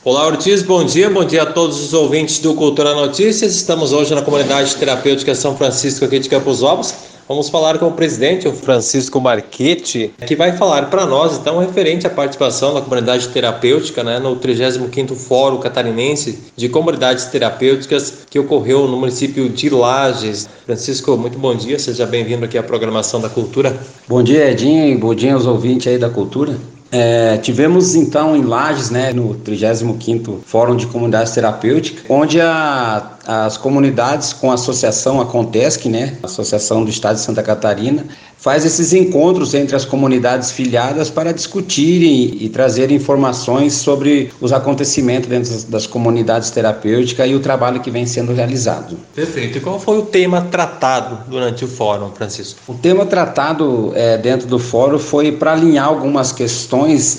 Olá, Ortiz, bom dia a todos os ouvintes do Cultura Notícias. Estamos hoje na Comunidade Terapêutica São Francisco aqui de Campos Novos. Vamos falar com o presidente, o Francisco Marchetti, que vai falar para nós, então, referente à participação da comunidade terapêutica, no 35º Fórum Catarinense de Comunidades Terapêuticas, que ocorreu no município de Lages. Francisco, muito bom dia, seja bem-vindo aqui à programação da Cultura. Bom dia, Edinho, bom dia aos ouvintes aí da Cultura. Tivemos então em Lages, no 35º Fórum de Comunidades Terapêuticas, onde as comunidades com a associação, a Contesc, a Associação do Estado de Santa Catarina, faz esses encontros entre as comunidades filiadas para discutirem e trazerem informações sobre os acontecimentos dentro das comunidades terapêuticas e o trabalho que vem sendo realizado. Perfeito. E qual foi o tema tratado durante o fórum, Francisco? O tema tratado dentro do fórum foi para alinhar algumas questões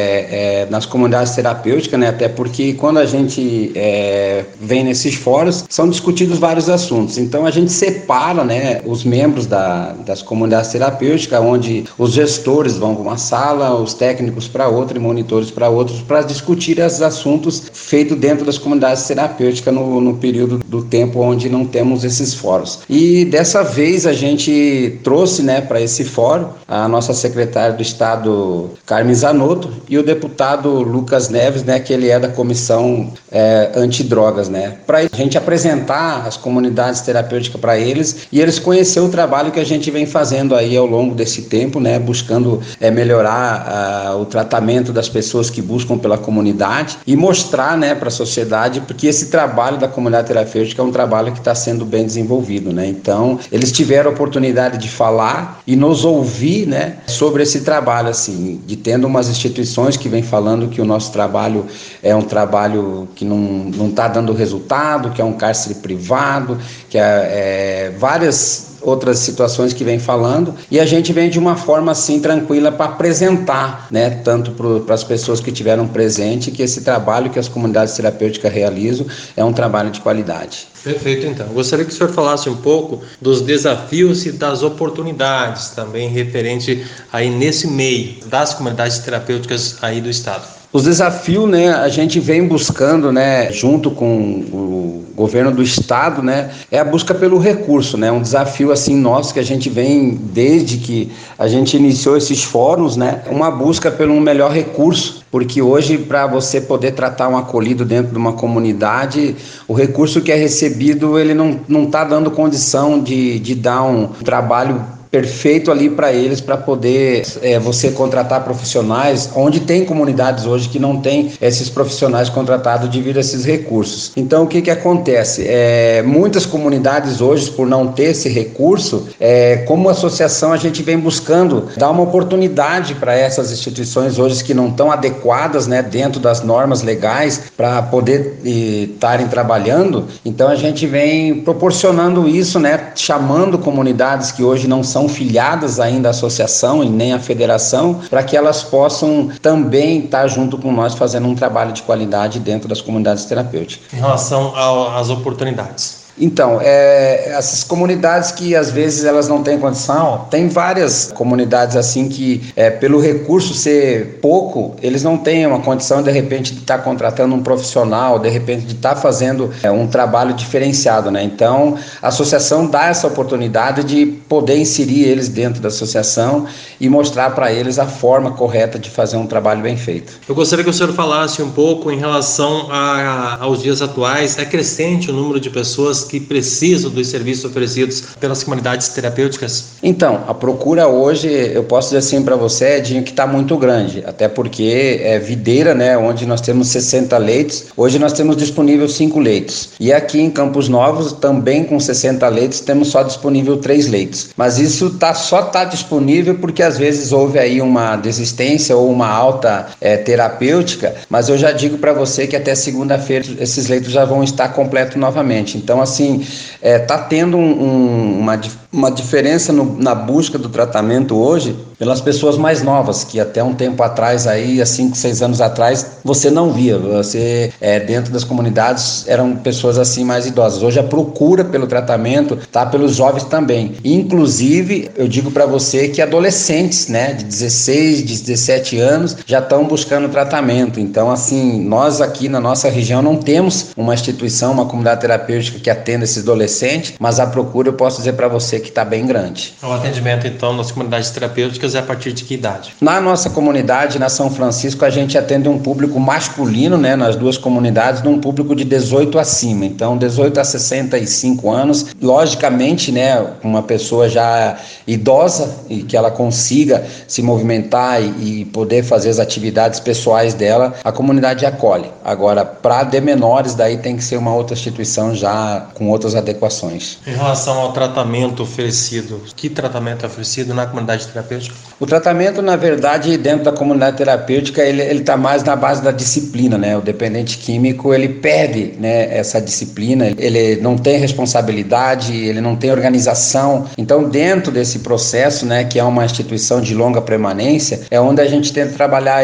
nas comunidades terapêuticas, até porque quando a gente vem nesses fóruns, são discutidos vários assuntos. Então a gente separa os membros das comunidades terapêutica, onde os gestores vão para uma sala, os técnicos para outra e monitores para outros, para discutir esses assuntos feitos dentro das comunidades terapêuticas no período do tempo onde não temos esses fóruns. E dessa vez a gente trouxe para esse fórum a nossa secretária do Estado, Carmen Zanotto, e o deputado Lucas Neves, que ele é da Comissão Antidrogas, para a gente apresentar as comunidades terapêuticas para eles e eles conhecer o trabalho que a gente vem fazendo aí ao longo desse tempo, buscando melhorar o tratamento das pessoas que buscam pela comunidade e mostrar para a sociedade, porque esse trabalho da comunidade terapêutica é um trabalho que está sendo bem desenvolvido, Então, eles tiveram a oportunidade de falar e nos ouvir, sobre esse trabalho, assim, de tendo umas instituições que vem falando que o nosso trabalho é um trabalho que não está dando resultado, que é um cárcere privado, que várias outras situações que vem falando, e a gente vem de uma forma assim tranquila para apresentar, tanto para as pessoas que tiveram presente, que esse trabalho que as comunidades terapêuticas realizam é um trabalho de qualidade. Perfeito, então. Gostaria que o senhor falasse um pouco dos desafios e das oportunidades também referente aí nesse meio das comunidades terapêuticas aí do estado. Os desafios, a gente vem buscando, junto com o governo do estado, é a busca pelo recurso, um desafio assim nosso que a gente vem desde que a gente iniciou esses fóruns, uma busca pelo melhor recurso, porque hoje para você poder tratar um acolhido dentro de uma comunidade, o recurso que é recebido, ele não está dando condição de dar um trabalho perfeito ali para eles, para poder você contratar profissionais, onde tem comunidades hoje que não tem esses profissionais contratados devido a esses recursos. Então, o que acontece? Muitas comunidades hoje, por não ter esse recurso, como associação, a gente vem buscando dar uma oportunidade para essas instituições hoje que não estão adequadas, dentro das normas legais para poder estarem trabalhando. Então, a gente vem proporcionando isso, chamando comunidades que hoje não são filiadas ainda à associação e nem à federação, para que elas possam também estar junto com nós fazendo um trabalho de qualidade dentro das comunidades terapêuticas. Em relação às oportunidades. Então, essas comunidades que às vezes elas não têm condição, tem várias comunidades assim que pelo recurso ser pouco, eles não têm uma condição de repente de estar contratando um profissional, de repente de estar fazendo um trabalho diferenciado, Então, a associação dá essa oportunidade de poder inserir eles dentro da associação e mostrar para eles a forma correta de fazer um trabalho bem feito. Eu gostaria que o senhor falasse um pouco em relação aos dias atuais. É crescente o número de pessoas que precisam dos serviços oferecidos pelas comunidades terapêuticas? Então, a procura hoje, eu posso dizer assim para você, Edinho, que está muito grande, até porque Videira, onde nós temos 60 leitos, hoje nós temos disponível 5 leitos. E aqui em Campos Novos, também com 60 leitos, temos só disponível 3 leitos. Mas isso só está disponível porque às vezes houve aí uma desistência ou uma alta terapêutica, mas eu já digo para você que até segunda-feira esses leitos já vão estar completos novamente. Então, assim, está tendo uma uma diferença na busca do tratamento hoje pelas pessoas mais novas, que até um tempo atrás, aí, há 5, 6 anos atrás, você não via. Você, dentro das comunidades, eram pessoas assim mais idosas. Hoje a procura pelo tratamento está pelos jovens também. Inclusive, eu digo para você que adolescentes, né, de 16, de 17 anos, já estão buscando tratamento. Então, assim, nós aqui na nossa região não temos uma instituição, uma comunidade terapêutica que atenda esses adolescentes, mas a procura, eu posso dizer para você que está bem grande. O atendimento, então, nas comunidades terapêuticas é a partir de que idade? Na nossa comunidade, na São Francisco, a gente atende um público masculino, né, nas duas comunidades, num público de 18 acima. Então, 18 a 65 anos, logicamente, né, uma pessoa já idosa e que ela consiga se movimentar e poder fazer as atividades pessoais dela, a comunidade acolhe. Agora, para de menores, daí tem que ser uma outra instituição já com outras adequações. Em relação ao tratamento oferecido, que tratamento é oferecido na comunidade terapêutica? O tratamento, na verdade, dentro da comunidade terapêutica, ele está mais na base da disciplina, né? O dependente químico, ele perde, né, essa disciplina, ele não tem responsabilidade, ele não tem organização. Então, dentro desse processo, né, que é uma instituição de longa permanência, é onde a gente tenta trabalhar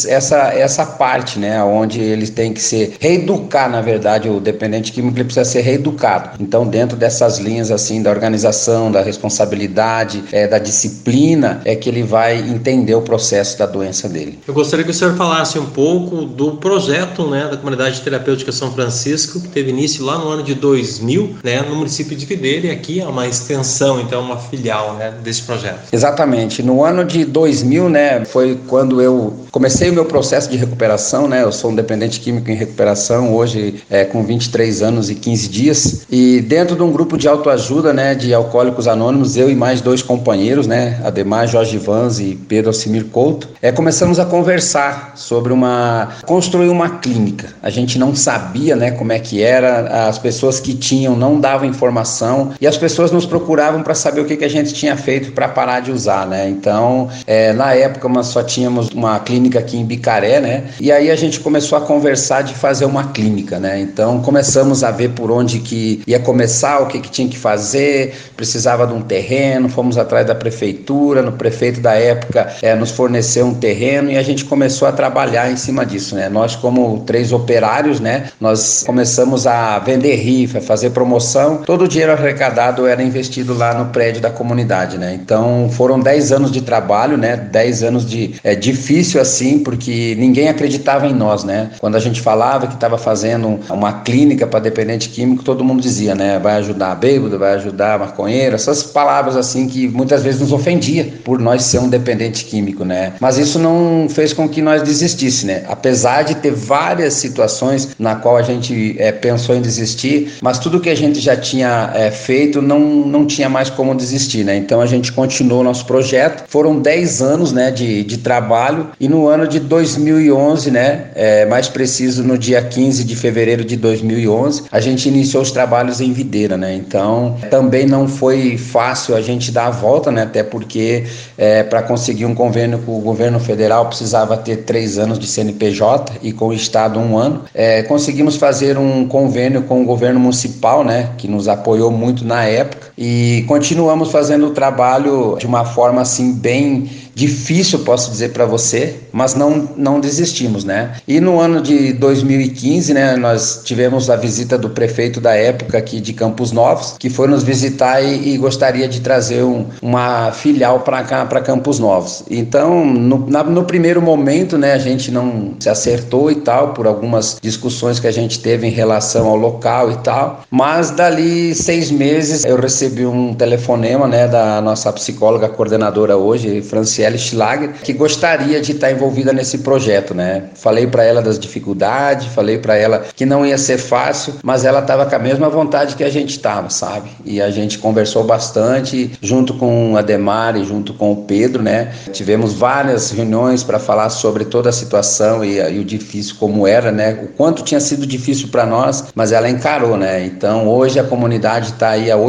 essa parte, né, onde eles têm que ser reeducar, na verdade, o dependente químico, ele precisa ser reeducado. Então, dentro dessas linhas, assim, da organização, da responsabilidade, da disciplina, é que ele vai entender o processo da doença dele. Eu gostaria que o senhor falasse um pouco do projeto, né, da Comunidade Terapêutica São Francisco, que teve início lá no ano de 2000, né, no município de Videira, e aqui é uma extensão, então uma filial, né, desse projeto. Exatamente. No ano de 2000, né, foi quando eu comecei o meu processo de recuperação, né, eu sou um dependente químico em recuperação, hoje com 23 anos e 15 dias, e dentro de um grupo de autoajuda, né, de Alcoólicos Anônimos, eu e mais 2 companheiros, né, Ademar Jorge Vans e Pedro Alcimir Couto, começamos a conversar sobre construir uma clínica. A gente não sabia, né, como é que era, as pessoas que tinham não davam informação e as pessoas nos procuravam para saber o que a gente tinha feito para parar de usar, né? Então, na época nós só tínhamos uma clínica aqui em Bicaré, né? E aí a gente começou a conversar de fazer uma clínica, né? Então começamos a ver por onde que ia começar, o que tinha que fazer, precisava de um terreno, fomos atrás da prefeitura, no prefeito da época nos forneceu um terreno e a gente começou a trabalhar em cima disso, né? Nós, como 3 operários, né, nós começamos a vender rifa, fazer promoção, todo o dinheiro arrecadado era investido lá no prédio da comunidade, né? Então foram 10 anos de trabalho, né? 10 anos de difícil assim, porque ninguém acreditava em nós, né? Quando a gente falava que estava fazendo uma clínica para dependente químico, todo mundo dizia, né? Vai ajudar bêbado, vai ajudar maconheiro, essas palavras assim que muitas vezes nos ofendia por nós ser um dependente químico, né? Mas isso não fez com que nós desistisse, né? Apesar de ter várias situações na qual a gente pensou em desistir, mas tudo que a gente já tinha feito não tinha mais como desistir, né? Então a gente continuou o nosso projeto. Foram 10 anos, né, de trabalho e no ano de 2011, né, mais preciso no dia 15 de fevereiro de 2011, a gente iniciou os trabalhos em Videira, né? Então também não foi fácil a gente dar a volta, né? Até porque para conseguir um convênio com o governo federal precisava ter 3 anos de CNPJ e com o estado 1 ano. Conseguimos fazer um convênio com o governo municipal, né, que nos apoiou muito na época e continuamos fazendo o trabalho de uma forma assim bem difícil, posso dizer para você, mas não desistimos, né? E no ano de 2015, né, nós tivemos a visita do prefeito da época aqui de Campos Novos, que foi nos visitar e gostaria de trazer uma filial para cá, para Campos Novos. Então, no primeiro momento, né, a gente não se acertou e tal, por algumas discussões que a gente teve em relação ao local e tal, mas dali 6 meses eu recebi um telefonema, né, da nossa psicóloga coordenadora hoje, Franciele Schlager, que gostaria de estar envolvida nesse projeto, né? Falei para ela das dificuldades, falei para ela que não ia ser fácil, mas ela estava com a mesma vontade que a gente estava, sabe? E a gente conversou bastante, junto com o Ademar e junto com o Pedro, né? Tivemos várias reuniões para falar sobre toda a situação e o difícil como era, né? O quanto tinha sido difícil para nós, mas ela encarou, né? Então hoje a comunidade está aí há 8 anos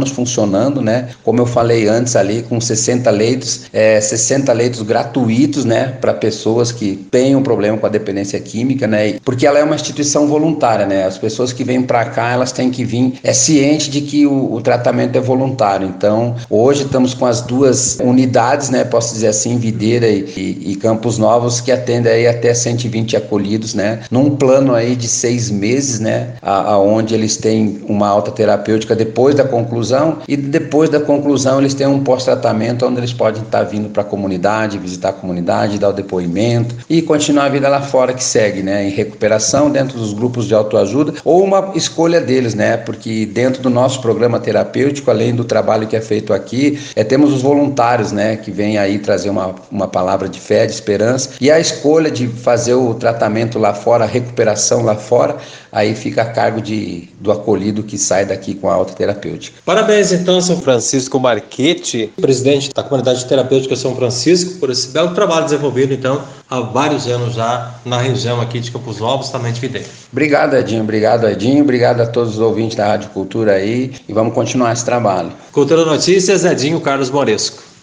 estamos funcionando, né? Como eu falei antes ali, com 60 leitos gratuitos, né? Para pessoas que têm um problema com a dependência química, né? Porque ela é uma instituição voluntária, né? As pessoas que vêm para cá, elas têm que vir ciente de que o tratamento é voluntário. Então, hoje estamos com as 2 unidades, né? Posso dizer assim, Videira e Campos Novos, que atendem aí até 120 acolhidos, né? Num plano aí de 6 meses, né? Aonde eles têm uma alta terapêutica depois da conclusão, e depois da conclusão eles têm um pós-tratamento onde eles podem estar vindo para a comunidade, visitar a comunidade, dar o depoimento e continuar a vida lá fora que segue, né? Em recuperação dentro dos grupos de autoajuda, ou uma escolha deles, né? Porque dentro do nosso programa terapêutico, além do trabalho que é feito aqui, temos os voluntários, né? Que vêm aí trazer uma palavra de fé, de esperança, e a escolha de fazer o tratamento lá fora, a recuperação lá fora, aí fica a cargo do acolhido que sai daqui com a alta terapêutica. Parabéns então, São Francisco Marchetti, presidente da comunidade terapêutica São Francisco, por esse belo trabalho desenvolvido então há vários anos já na região aqui de Campos Novos, também de Videira. Obrigado, Edinho. Obrigado a todos os ouvintes da Rádio Cultura aí, e vamos continuar esse trabalho. Cultura Notícias, Edinho Carlos Moresco.